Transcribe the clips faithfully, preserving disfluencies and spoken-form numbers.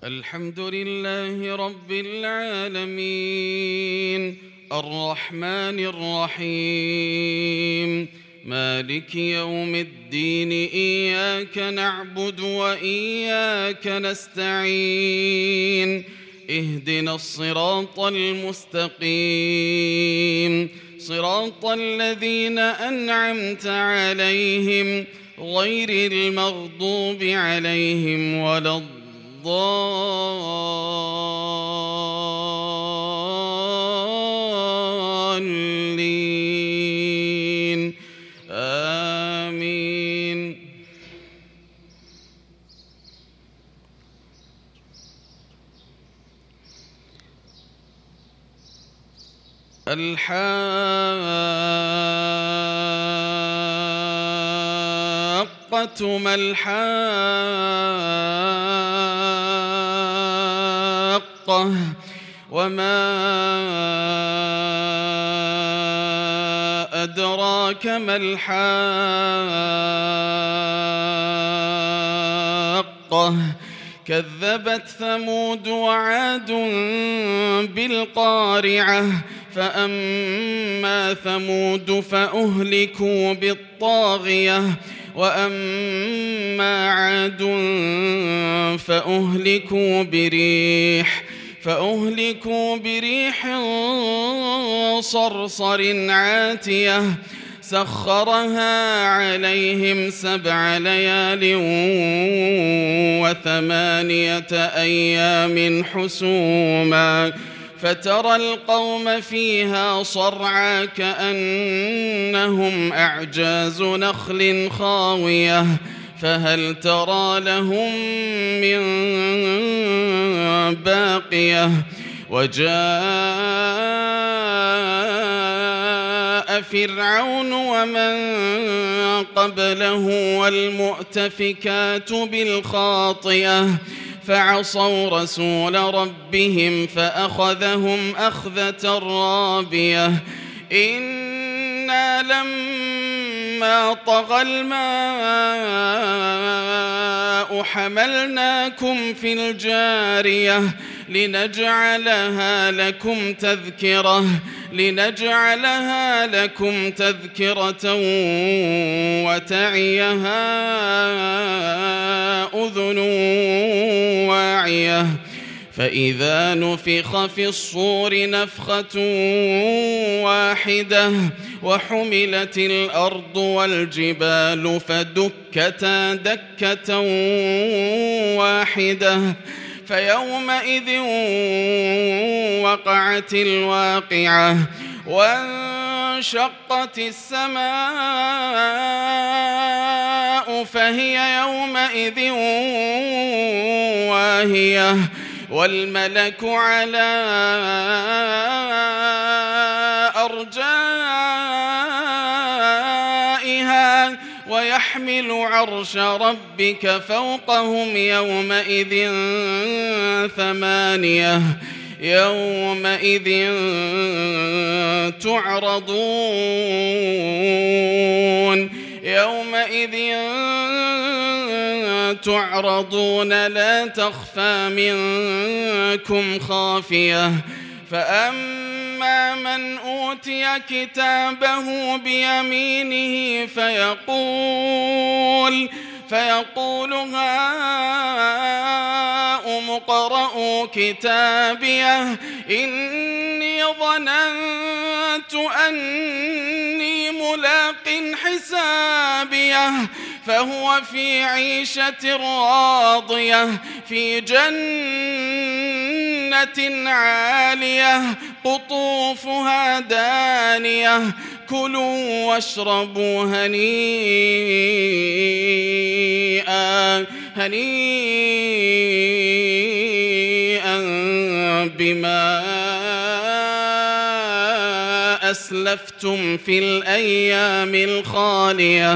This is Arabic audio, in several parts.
الحمد لله رب العالمين الرحمن الرحيم مالك يوم الدين إياك نعبد وإياك نستعين اهدنا الصراط المستقيم صراط الذين أنعمت عليهم غير المغضوب عليهم ولا الضالين آمين. الحاقة ما الحاقة وما أدراك ما الحاقة كذبت ثمود وعاد بالقارعة فأما ثمود فأهلكوا بالطاغية وأما عاد فأهلكوا بريح فأهلكوا بريح صرصر عاتية سخرها عليهم سبع ليال وثمانية أيام حسوما فترى القوم فيها صرعى كأنهم أعجاز نخل خاوية فهل ترى لهم من باقية وجاء فرعون ومن قبله والمؤتفكات بالخاطئة فعصوا رسول ربهم فأخذهم أخذة رابية إنا لما طغى الماء حملناكم في الجارية لنجعلها لكم تذكرة لنجعلها لكم تذكرة وتعيها أذن واعية فإذا نفخ في الصور نفخة واحدة وحملت الأرض والجبال فدكتا دكة واحدة فيومئذ وقعت الواقعة وانشقت السماء فهي يومئذ واهية والملك على أرجائها ويحمل عرش ربك فوقهم يومئذ ثمانية يومئذ تعرضون يومئذ تعرضون لا تخفى منكم خافية فأما من أوتي كتابه بيمينه فيقول فيقول هاؤم اقرءوا كتابيه إني ظننت أني ملاق حسابيه فهو في عيشة راضية في جنة عالية قطوفها دانية كلوا واشربوا هنيئا هنيئا بما أسلفتم في الأيام الخالية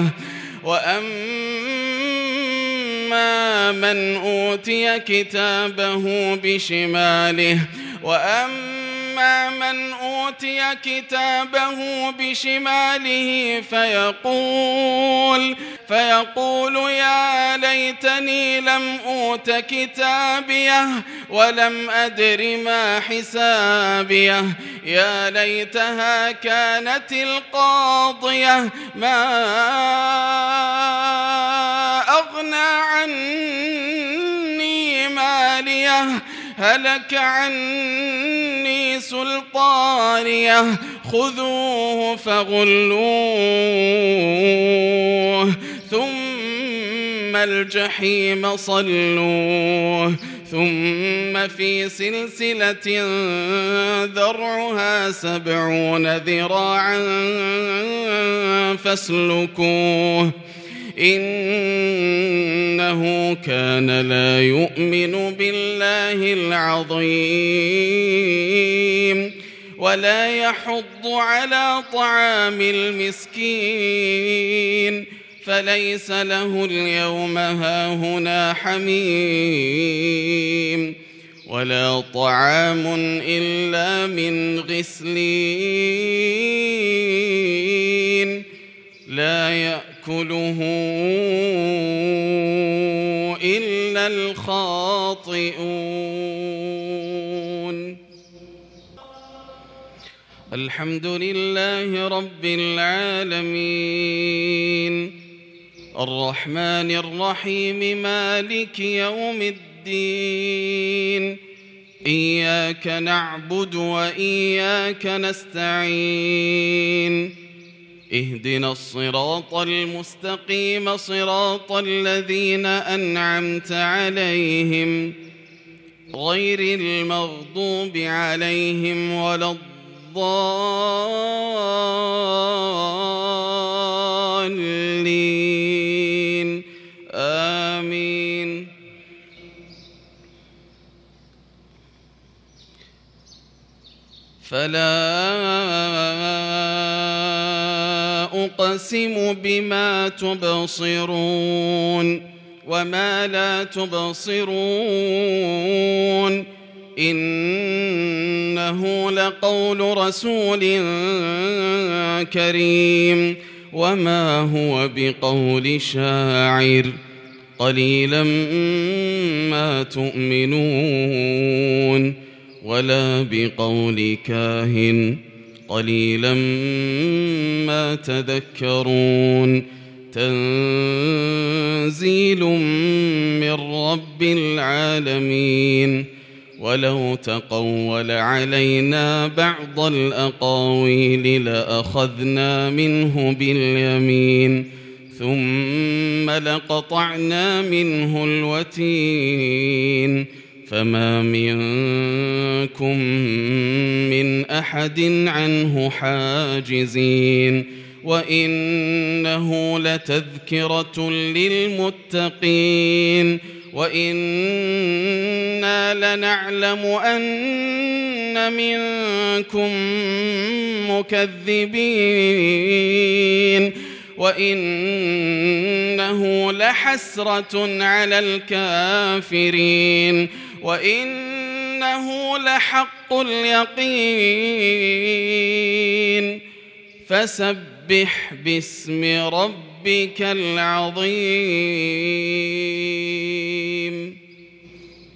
وأما من أوتي كتابه بشماله وأما من أوتي كتابه بشماله فيقول فيقول يا ليتني لم أوت كتابيه ولم أدر ما حسابيه يا ليتها كانت القاضية ما أغنى عني ماليه هلك عني سلطانيه خذوه فغلوه ثم الجحيم صلوه ثم في سلسلة ذرعها سبعون ذراعا فاسلكوه إنه كان لا يؤمن بالله العظيم ولا يحض على طعام المسكين فليس له اليوم هاهنا حميم ولا طعام إلا من غسلين لا يأكله إلا الخاطئون. الحمد لله رب العالمين الرحمن الرحيم مالك يوم الدين إياك نعبد وإياك نستعين اهدنا الصراط المستقيم صراط الذين أنعمت عليهم غير المغضوب عليهم ولا الضالين آمين. فلا أقسم بما تبصرون وما لا تبصرون إنه لقول رسول كريم وما هو بقول شاعر قليلا ما تؤمنون ولا بقول كاهن قليلا ما تذكرون تنزيل من رب العالمين ولو تقول علينا بعض الأقاويل لأخذنا منه باليمين ثم لقطعنا منه الوتين فما منكم من أحد عنه حاجزين وإنه لتذكرة للمتقين وإنا لنعلم أن منكم مكذبين وإنه لحسرة على الكافرين وإنه لحق اليقين فسبح باسم ربك العظيم.